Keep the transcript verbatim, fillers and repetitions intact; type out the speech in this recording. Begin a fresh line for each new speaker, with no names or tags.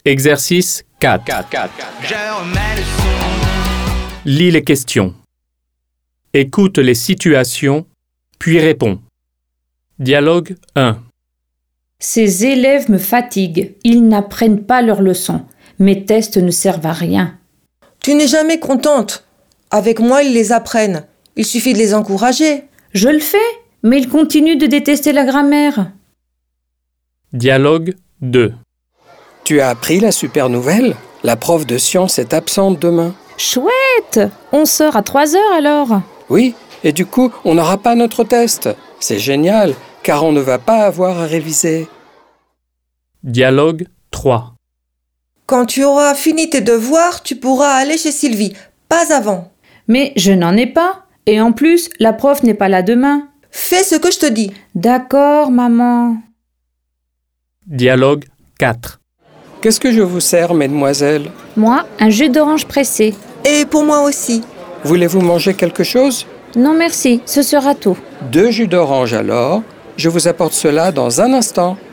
Exercice quatre. Lis les questions. Écoute les situations, puis réponds. Dialogue un.
Ces élèves me fatiguent. Ils n'apprennent pas leurs leçons. Mes tests ne servent à rien.
Tu n'es jamais contente. Avec moi, ils les apprennent. Il suffit de les encourager.
Je le fais, mais ils continuent de détester la grammaire.
Dialogue deux.
Tu as appris la super nouvelle? La prof de sciences est absente demain.
Chouette! On sort à trois heures alors?
Oui, et du coup, on n'aura pas notre test. C'est génial, car on ne va pas avoir à réviser.
Dialogue trois.
Quand tu auras fini tes devoirs, tu pourras aller chez Sylvie. Pas avant.
Mais je n'en ai pas. Et en plus, la prof n'est pas là demain.
Fais ce que je te dis.
D'accord, maman.
Dialogue quatre.
Qu'est-ce que je vous sers, mesdemoiselles?
Moi, un jus d'orange pressé.
Et pour moi aussi.
Voulez-vous manger quelque chose?
Non merci, ce sera tout.
Deux jus d'orange alors. Je vous apporte cela dans un instant.